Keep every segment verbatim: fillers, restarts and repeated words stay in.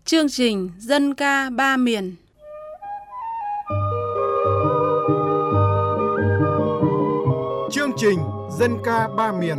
Chương trình Dân ca ba miền. Chương trình Dân ca ba miền.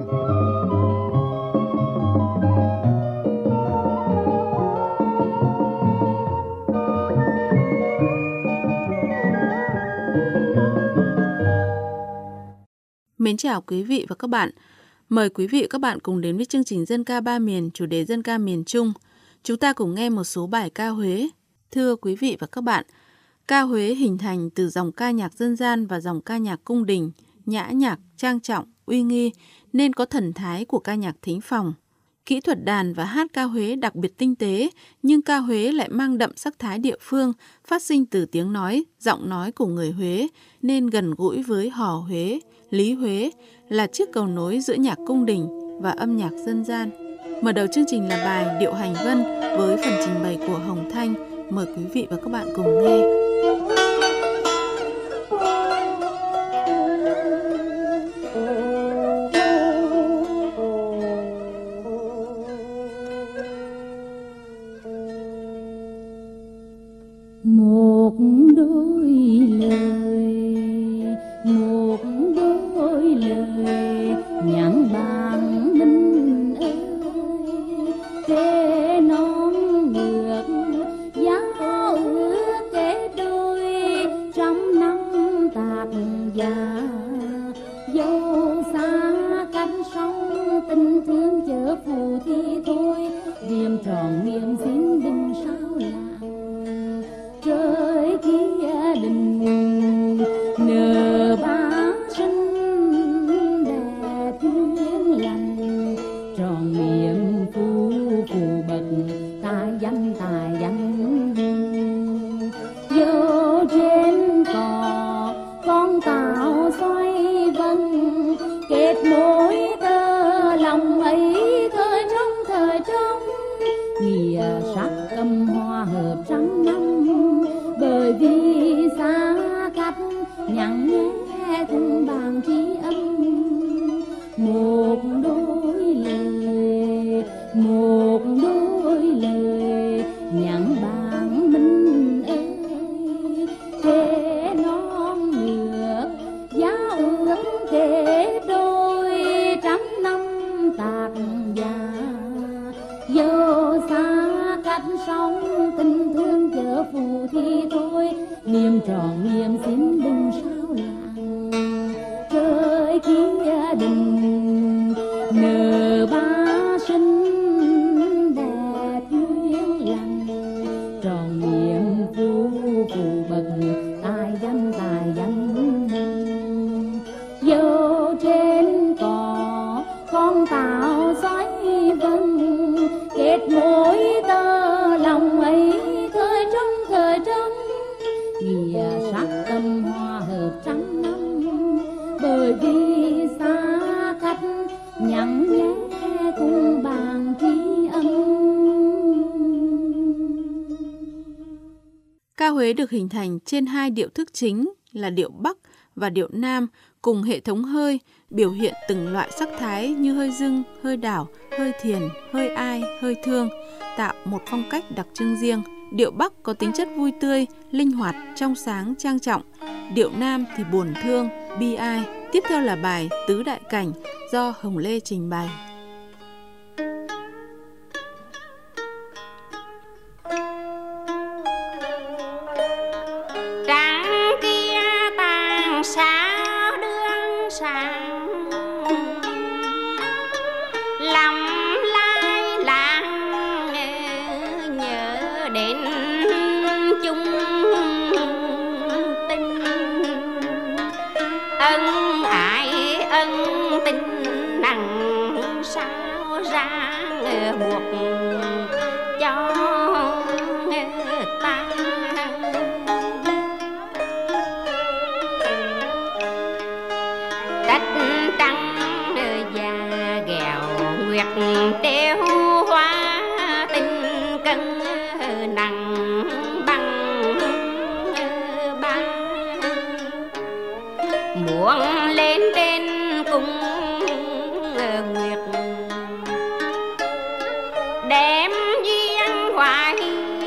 Mến chào quý vị và các bạn. Mời quý vị và các bạn cùng đến với chương trình Dân ca ba miền, chủ đề Dân ca miền Trung. Chúng ta cùng nghe một số bài ca Huế. Thưa quý vị và các bạn, ca Huế hình thành từ dòng ca nhạc dân gian và dòng ca nhạc cung đình, nhã nhạc, trang trọng, uy nghi, nên có thần thái của ca nhạc thính phòng. Kỹ thuật đàn và hát ca Huế đặc biệt tinh tế, nhưng ca Huế lại mang đậm sắc thái địa phương, phát sinh từ tiếng nói, giọng nói của người Huế, nên gần gũi với hò Huế, lý Huế, là chiếc cầu nối giữa nhạc cung đình và âm nhạc dân gian. Mở đầu chương trình là bài Điệu Hành Vân với phần trình bày của Hồng Thanh. Mời quý vị và các bạn cùng nghe. Một đôi lời, một đôi lời nhãn bàn minh ơi, kê non ngược giáo ước kê đôi trăm năm tạc già, dẫu xa cách sông tình thương chớ phù thì thôi, điềm tròn niềm xin đừng sao lãng. Trời kia đình nở ba sinh đẹp duyên lành, tròn miệng phù phù bậc tài danh tài danh. Vô trên cò con tàu xoay vân, kết nối tơ lòng ấy thời trong thời trong, nghĩa sắc âm hoa hợp trăm năm. Bởi vì xa cách nhặng nhẽ cùng bàn trí âm, một đôi lời, một đôi lời nhặng bàn minh ơi, kê non ngược giáo ước kê đôi trăm năm tạc già, dẫu xa cách sông tình thương chớ phù thì thôi, niềm tròn niềm xin đừng sao lãng. Trời kia đình nở ba sinh đẹp duyên lành, tròn niềm phù phù bậc tài danh tài danh. Dẫu trên cò con tàu xoáy vân, kết nối tơ lòng ấy thời trong thời trong, nghĩa sắc tâm hoa hợp trăm năm. Bởi vì xa cách nhặng nhẽ cùng bàn trí âm. Ca Huế được hình thành trên hai điệu thức chính là điệu Bắc và điệu Nam, cùng hệ thống hơi, biểu hiện từng loại sắc thái như hơi dưng, hơi đảo, hơi thiền, hơi ai, hơi thương, tạo một phong cách đặc trưng riêng. Điệu Bắc có tính chất vui tươi, linh hoạt, trong sáng, trang trọng. Điệu Nam thì buồn thương, bi ai. Tiếp theo là bài Tứ Đại Cảnh do Hồng Lê trình bày. Trăng kia tàn sao đương sáng, lòng lai làng nhớ đến chung tình, ân ái ân tình nặng sao ràng buộc cho ta. Cách trăng già ghẹo nguyệt treo hoa, tình cân nặng bằng ba, muốn lên trên cung nguyệt đem duyên hoài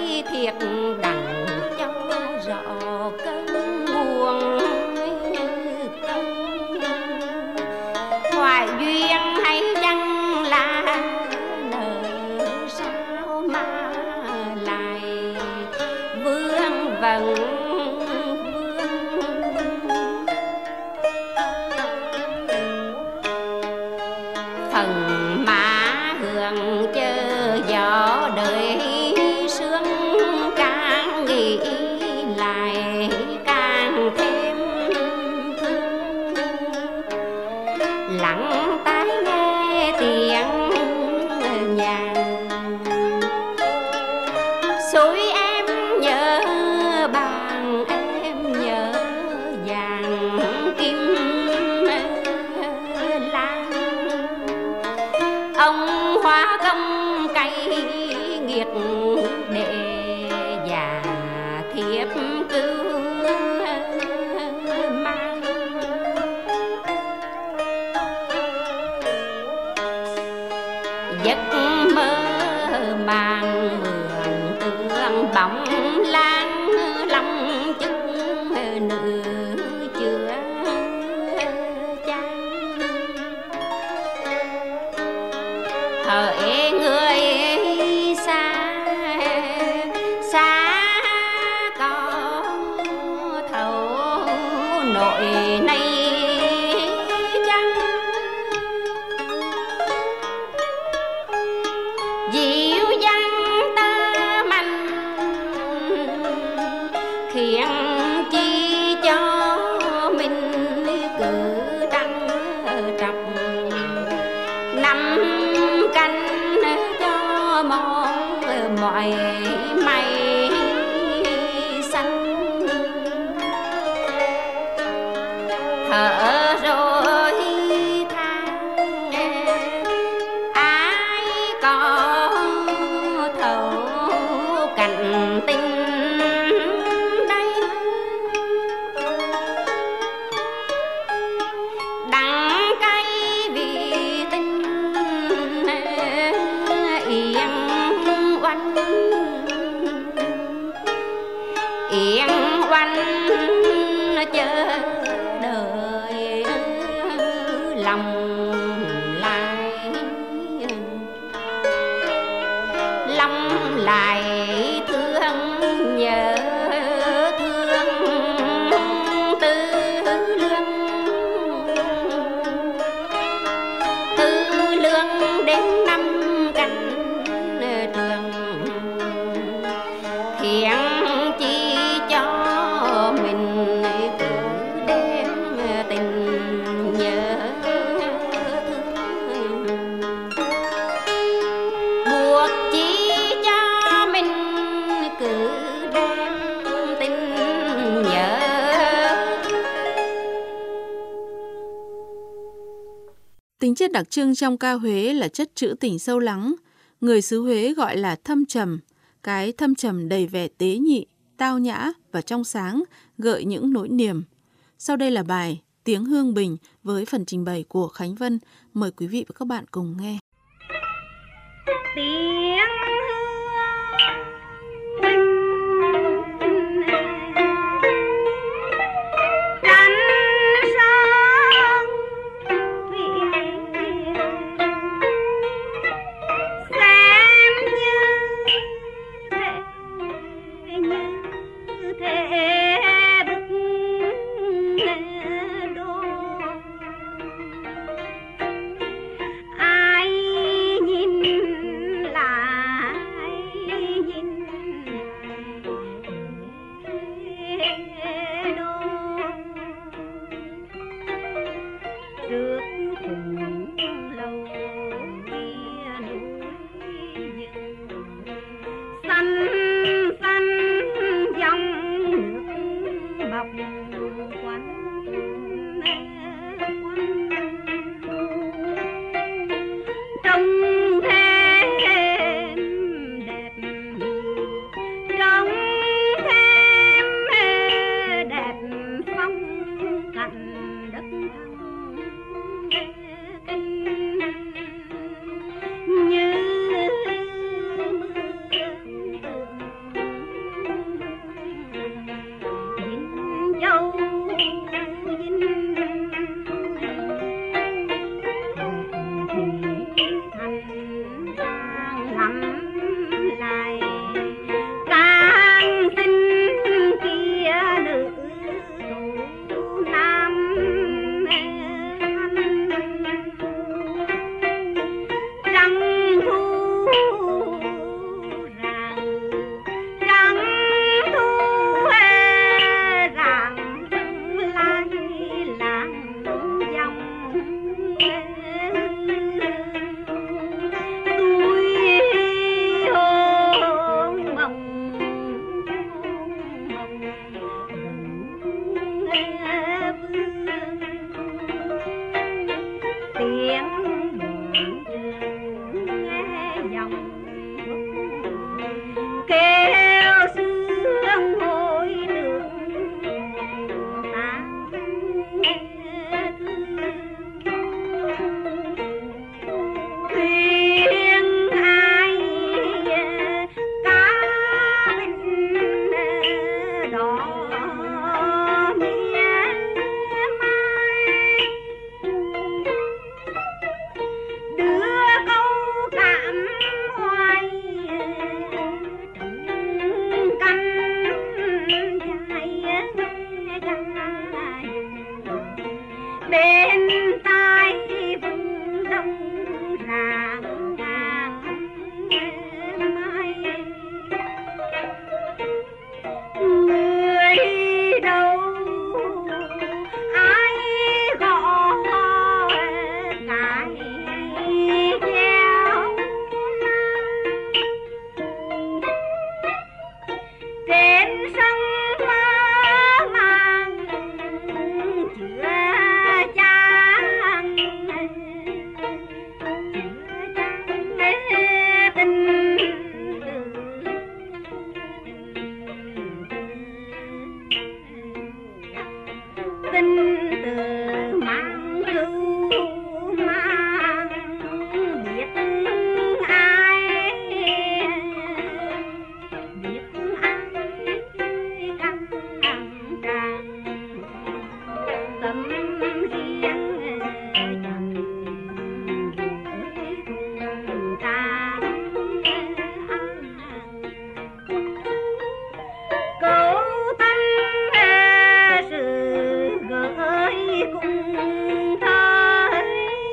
phần phần má hương chớ gió đời sương, càng nghĩ lại càng thêm thương. Lặng tai nghe tiếng nhạc suối em nhớ bàn, em nhớ vàng kim lan. Ông hóa công cây nghiệt để già thiếp cứu mang. Giấc mơ màng mường tương bóng lan, lòng chức nữ chưa chan. Hỡi người xa xa có thấu nội này chăng, dịu dàng ta mạnh khiến chi cho mình cứ trăng trọc năm canh cho mong mọi mây xanh. Thở rồi than ai có thấu cảnh tình đây, đắng cay vì tình yên oanh yên oanh chờ đợi lòng lại lòng lại thương nhớ thương tư lương tư lương đến năm canh trường, khiến chi cho mình cứ đem tình nhớ thương. Buộc chi cho mình cứ đem tình nhớ. Tính chất đặc trưng trong ca Huế là chất trữ tình sâu lắng. Người xứ Huế gọi là thâm trầm. Cái thâm trầm đầy vẻ tế nhị, tao nhã và trong sáng, gợi những nỗi niềm. Sau đây là bài Tiếng Hương Bình với phần trình bày của Khánh Vân. Mời quý vị và các bạn cùng nghe. Tiếng ai nhìn lại sinh từ mang lưu mang biết ai biết ai căng tràn tâm riêng chẳng ta câu thân sự gửi cùng thời.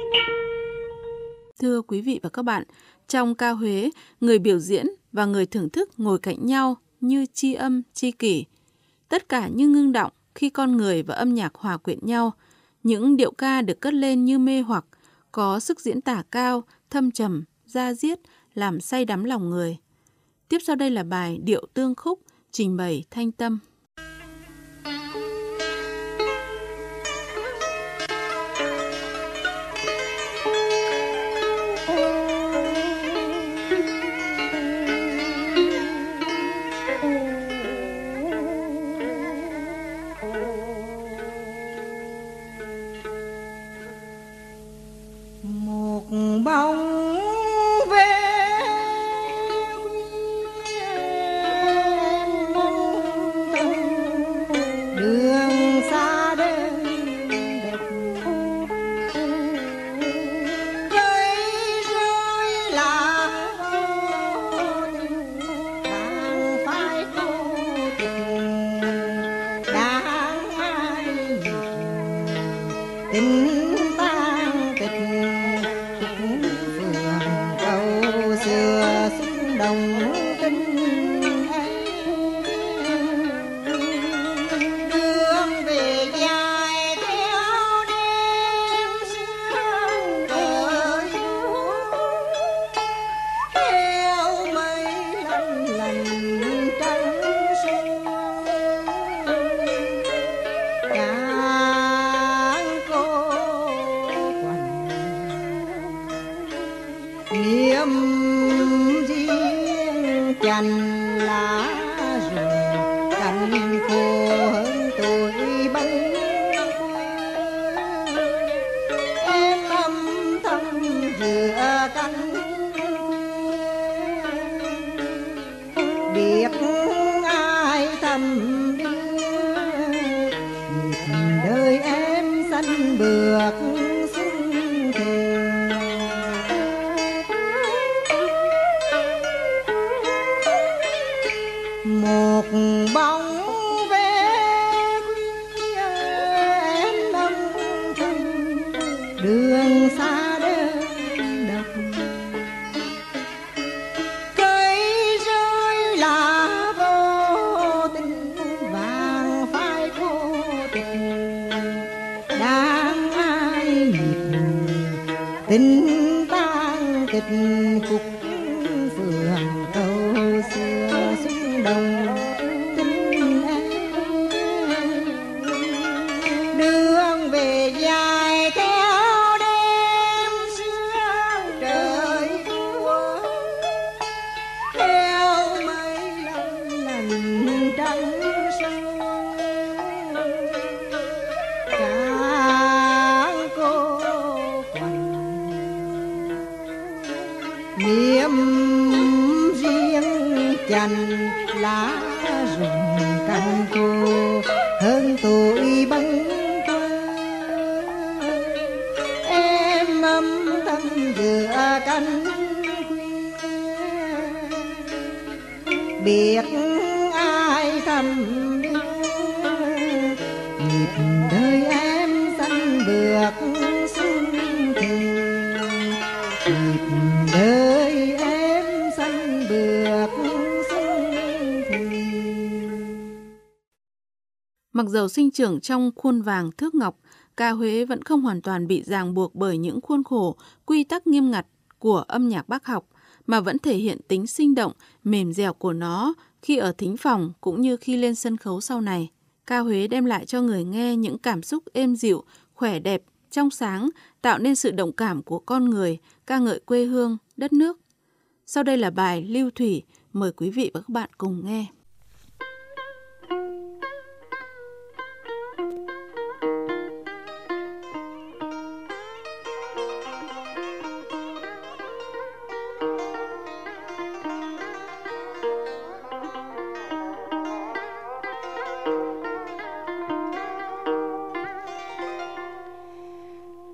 Thưa quý vị và các bạn, trong ca Huế, người biểu diễn và người thưởng thức ngồi cạnh nhau như tri âm tri kỷ. Tất cả như ngưng động khi con người và âm nhạc hòa quyện nhau. Những điệu ca được cất lên như mê hoặc, có sức diễn tả cao, thâm trầm, da diết, làm say đắm lòng người. Tiếp sau đây là bài Điệu Tương Khúc, trình bày Thanh Tâm. Một bóng về đường xa đêm đẹp cây rơi lá vàng phai khô đáng ai tình tan tịch phường cầu xưa xung đồng kinh ấy đường về dài theo đêm sương đời theo mây lăn lành trắng sương càng cô quạnh niềm riêng chành lá rừng cành khô hơn tuổi bâng quơ em âm thầm giữa cánh biết ai thầm đưa nhịp đời em xanh bước xuân thường. Một bóng về khuya em âm thầm đường xa đơn độc cây rơi lá vô tình vàng phai khô tịch đang ai nhịp tình tan tịch cục phường cầu xưa xung đồng tình ấy đường về dài theo đêm sương trời mưa theo mây lăn lành trắng sương càng cô quạnh niềm riêng chành lá rừng cành khô hơn tuổi bâng quơ em âm thầm giữa cánh khuya biết ai thầm đưa nhịp đời em xanh bước xuân thường nhịp đời em xanh bước xuân thường. Mặc dầu sinh trưởng trong khuôn vàng thước ngọc, ca Huế vẫn không hoàn toàn bị ràng buộc bởi những khuôn khổ, quy tắc nghiêm ngặt của âm nhạc Bác học, mà vẫn thể hiện tính sinh động, mềm dẻo của nó khi ở thính phòng cũng như khi lên sân khấu sau này. Ca Huế đem lại cho người nghe những cảm xúc êm dịu, khỏe đẹp, trong sáng, tạo nên sự đồng cảm của con người, ca ngợi quê hương, đất nước. Sau đây là bài Lưu Thủy, mời quý vị và các bạn cùng nghe.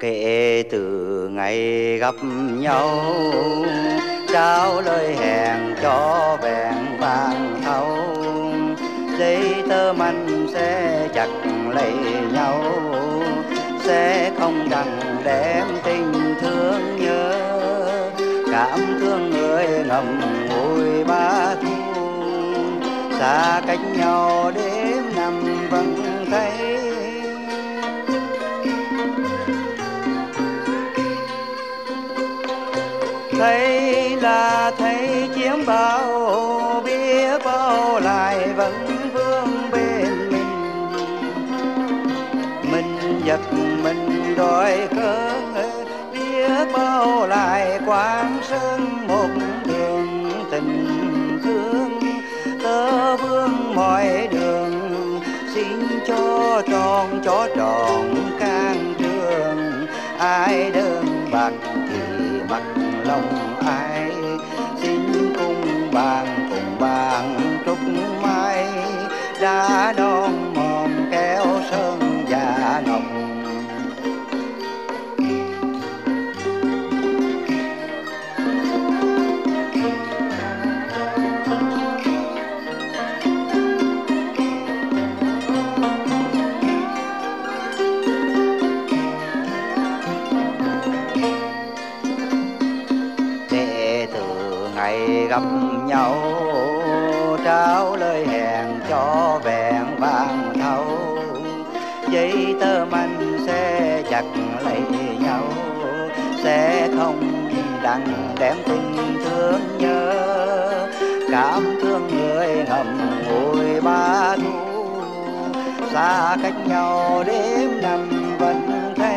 Kể từ ngày gặp nhau, trao lời hẹn cho vẹn vàng thâu, giấy tơ manh sẽ chặt lấy nhau, sẽ không đặng đem tình thương nhớ, cảm thương người ngậm ngùi ba thu, xa cách nhau đêm năm vẫn thấy. Thấy là thấy chiếm bao, biết bao lại vẫn vương bên mình. Mình giật mình đòi khơi, biết bao lại quang sơn một đường tình thương. Tớ vương mọi đường, xin cho tròn cho tròn can trường. Ai đơn bạc thì mặc lòng ai, xin cùng bàn cùng bàn trúc mai, đã đón mòn kéo sơn và ngọc. Gặp nhau trao lời hẹn cho vẹn vàng thâu, giấy tơ manh sẽ chặt lấy nhau, sẽ không đặng đem tình thương nhớ, cảm thương người ngậm ngùi ba thu, xa cách nhau đêm năm vẫn thấy.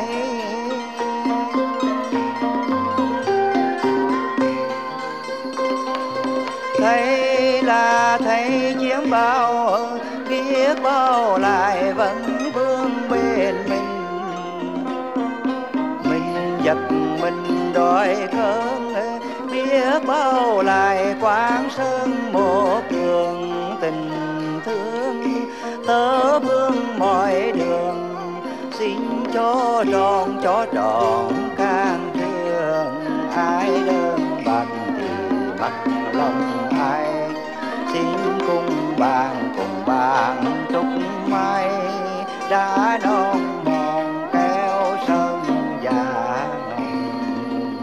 Thấy là thấy chiếm bao, biết bao lại vẫn vương bên mình. Mình giật mình đòi khơi, biết bao lại quang sơn một đường tình thương. Tớ vương mọi đường, xin cho tròn cho tròn can trường. Ai đơn bạc thì mặc lòng ai, xin cùng bàn cùng bàn trúc mai, đã non mòn kéo sơn và ngọc.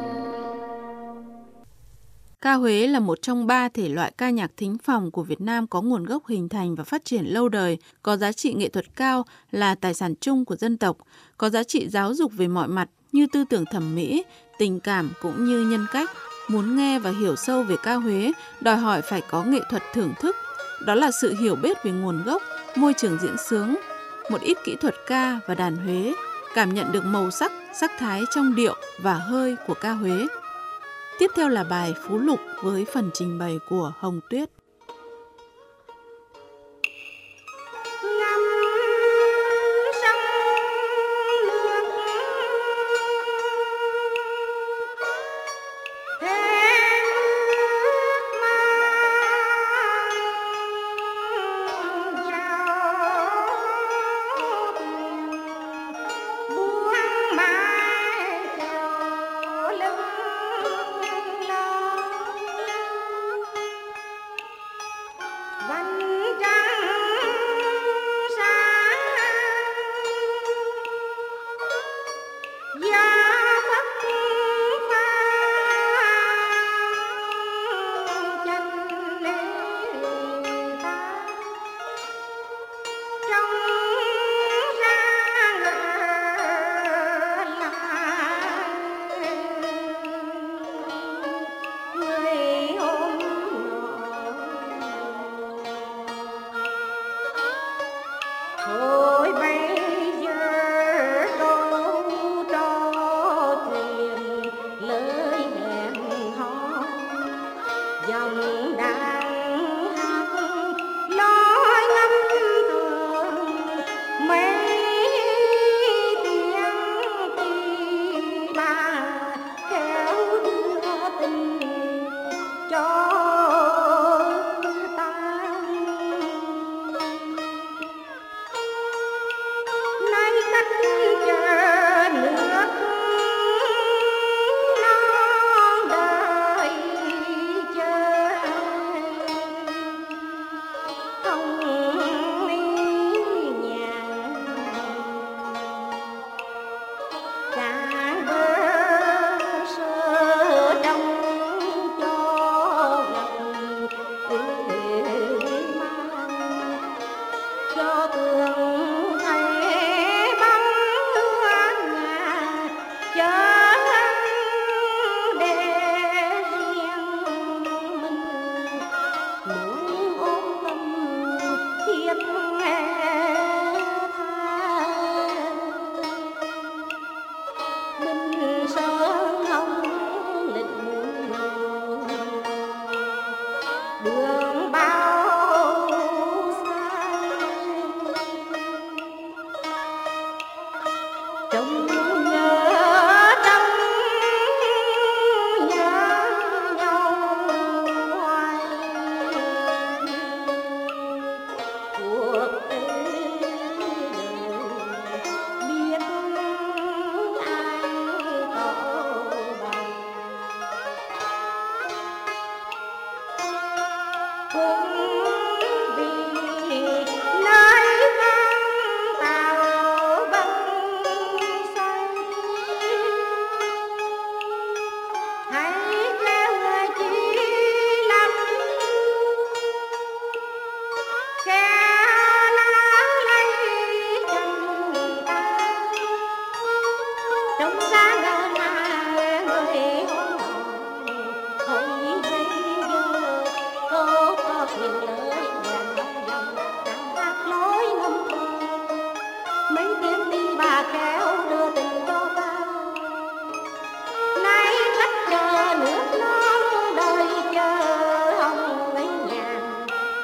Ca huế là một trong ba thể loại ca nhạc thính phòng của Việt Nam có nguồn gốc hình thành và phát triển lâu đời, có giá trị nghệ thuật cao, là tài sản chung của dân tộc, có giá trị giáo dục về mọi mặt như tư tưởng thẩm mỹ, tình cảm cũng như nhân cách. Muốn nghe và hiểu sâu về ca huế, đòi hỏi phải có nghệ thuật thưởng thức. Đó là sự hiểu biết về nguồn gốc, môi trường diễn xướng, một ít kỹ thuật ca và đàn huế, cảm nhận được màu sắc, sắc thái trong điệu và hơi của ca huế. Tiếp theo là bài Phú Lục với phần trình bày của Hồng Tuyết.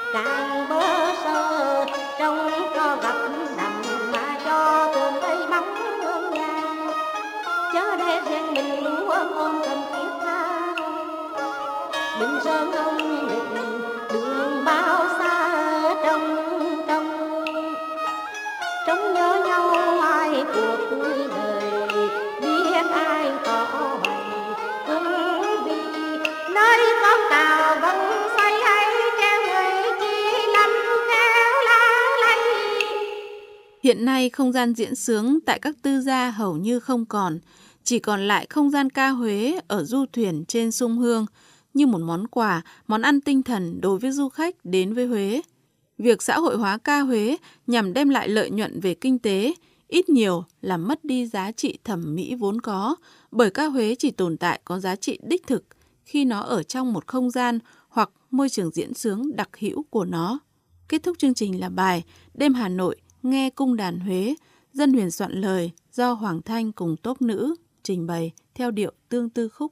càng bơ sơ trông cho gặp đầm mà cho tường tây bóng hương vàng, chớ để riêng mình luôn ôm ôm cần thiết tha, đừng sơn ông nghịch đường bao xa trong trong trong nhớ nhau ai cuộc đời biết ai tỏ bày cũng vì nơi con tàu vẫn xoay hay treo người chỉ lắm theo lá lay. Hiện nay không gian diễn xướng tại các tư gia hầu như không còn, chỉ còn lại không gian ca Huế ở du thuyền trên sông Hương như một món quà, món ăn tinh thần đối với du khách đến với Huế. Việc xã hội hóa ca Huế nhằm đem lại lợi nhuận về kinh tế, ít nhiều làm mất đi giá trị thẩm mỹ vốn có, bởi ca Huế chỉ tồn tại có giá trị đích thực khi nó ở trong một không gian hoặc môi trường diễn xướng đặc hữu của nó. Kết thúc chương trình là bài Đêm Hà Nội nghe cung đàn Huế, Dân Huyền soạn lời do Hoàng Thanh cùng tốp nữ trình bày theo điệu Tương Tư Khúc.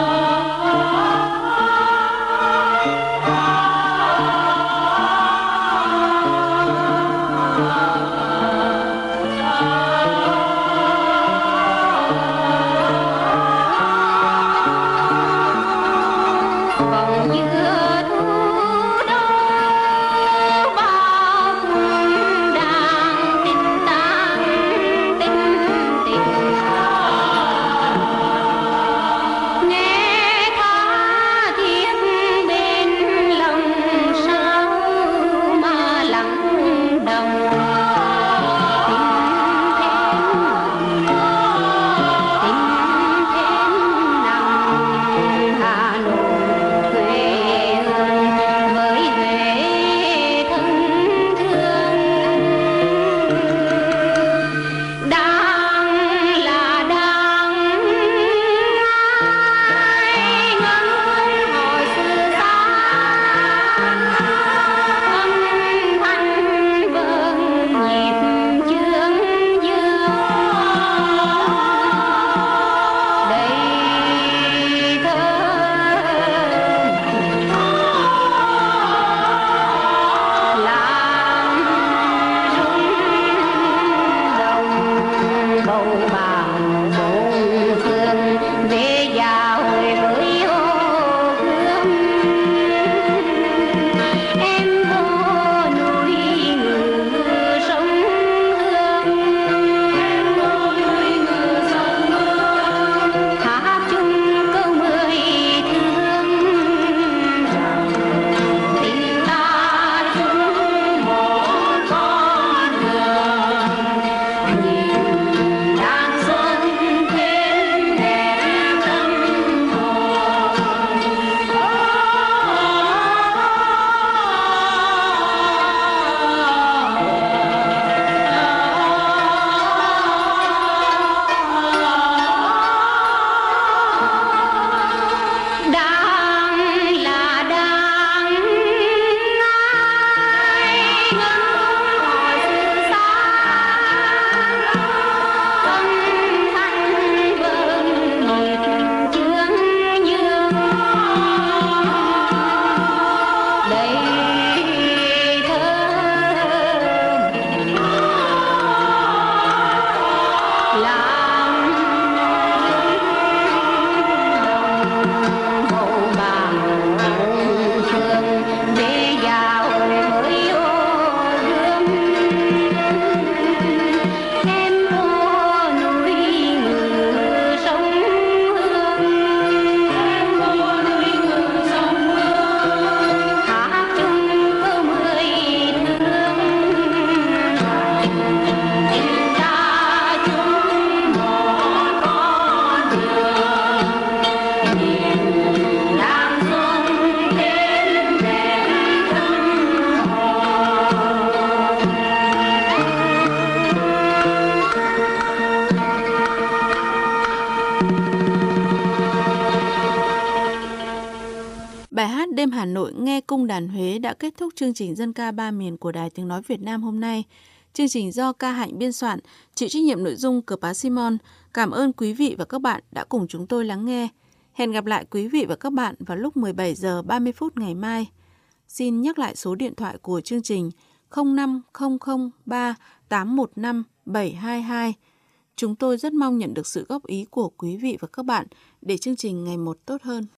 Bài hát Đêm Hà Nội nghe cung đàn Huế đã kết thúc chương trình Dân ca ba miền của Đài Tiếng Nói Việt Nam hôm nay. Chương trình do Ca Hạnh biên soạn, chịu trách nhiệm nội dung Cờ Pá Simon. Cảm ơn quý vị và các bạn đã cùng chúng tôi lắng nghe. Hẹn gặp lại quý vị và các bạn vào lúc mười bảy giờ ba mươi phút ngày mai. Xin nhắc lại số điện thoại của chương trình không năm không không ba tám một năm bảy hai hai. Chúng tôi rất mong nhận được sự góp ý của quý vị và các bạn để chương trình ngày một tốt hơn.